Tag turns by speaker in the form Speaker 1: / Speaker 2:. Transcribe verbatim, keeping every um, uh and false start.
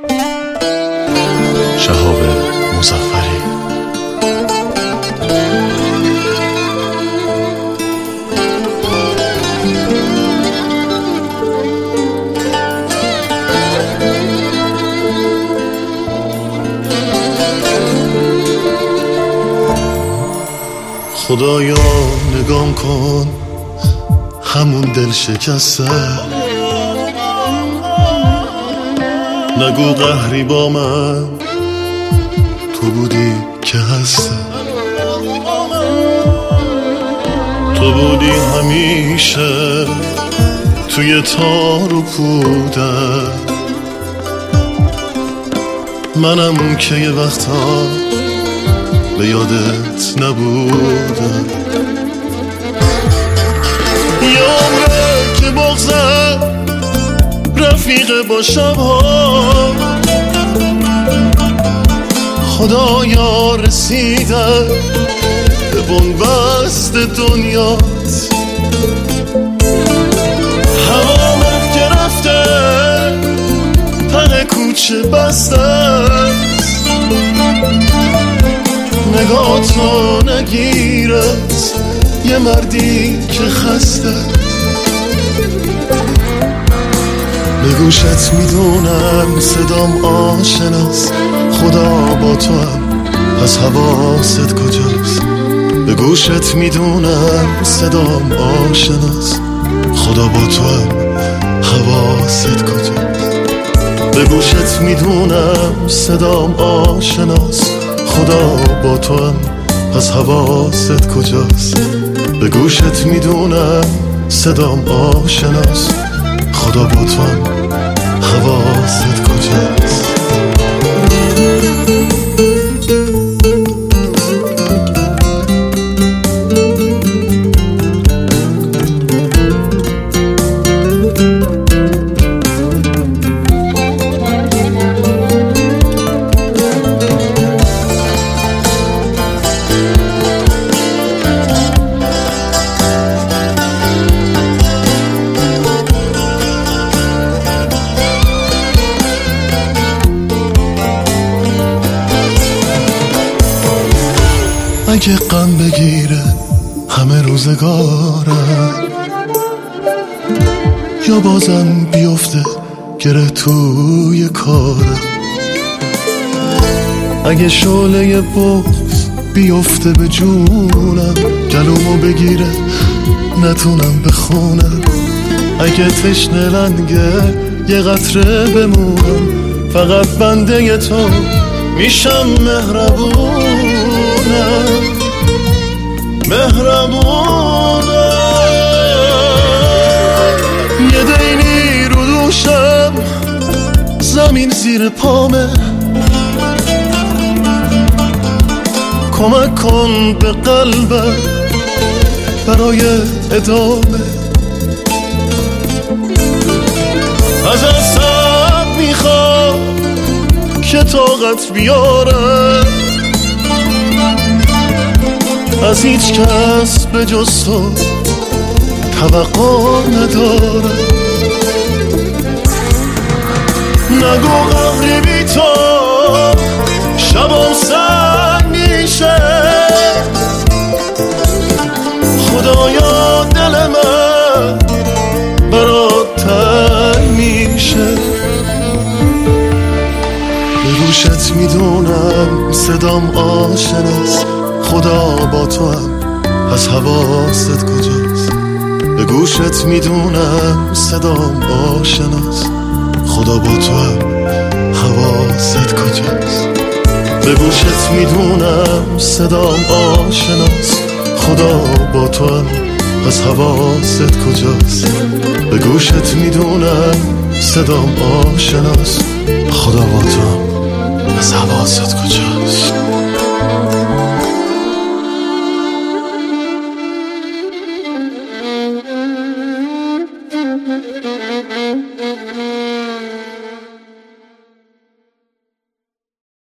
Speaker 1: شهاب مظفری.
Speaker 2: خدایا نگام کن همون دل شکسته، نگو قهری با من، تو بودی که هسته، تو بودی همیشه توی تار و پودم، منم که یه وقتا به یادت نبودم. یه عمره که بغضم رفیق با شبها، خدایا رسیدم به بنبست دنیات، هوامت گرفته ته کوچه بسته، نگاه تو نگیرد یه مردی که خسته، به گوشت میدونم صدام آشناست، خدا با تو هم پس حواست کجاست، به گوشت میدونم صدام آشناست، خدا با تو هم حواست کجاست، به گوشت میدونم صدام آشناست، خدا با تو هم پس حواست کجاست، به گوشت میدونم صدام آشناست، خدا با تو هم حواست کجاست. اگه غم بگیره همه روزگارم، یا بازم بیفته گره توی کارم، اگه شعله بغض بیفته به جونم، گلومو بگیره نتونم بخونم، اگه تشنه لنگه یه قطره بمونم، فقط بنده تو میشم مهربونم، مهربونم، یه دینی رو دوشم زمین زیر پامه، کمک کن به قلبم برای ادامه، از اصاب میخوام که طاقت بیارم، از هیچ کس به جز تو توقع ندارم، نگو قهری بی تو شبام سنگ میشه، خدایا دل من برات تنگ میشه، به گوشت میدونم صدام آشناست، خدا با تو هم پس حواست کجاست، به گوشت میدونم صدام آشناست، خدا با تو هم حواست کجاست، به گوشت میدونم صدام آشناست، خدا با تو هم پس حواست کجاست، به گوشت میدونم صدام آشناست، خدا با تو هم پس حواست کجاست.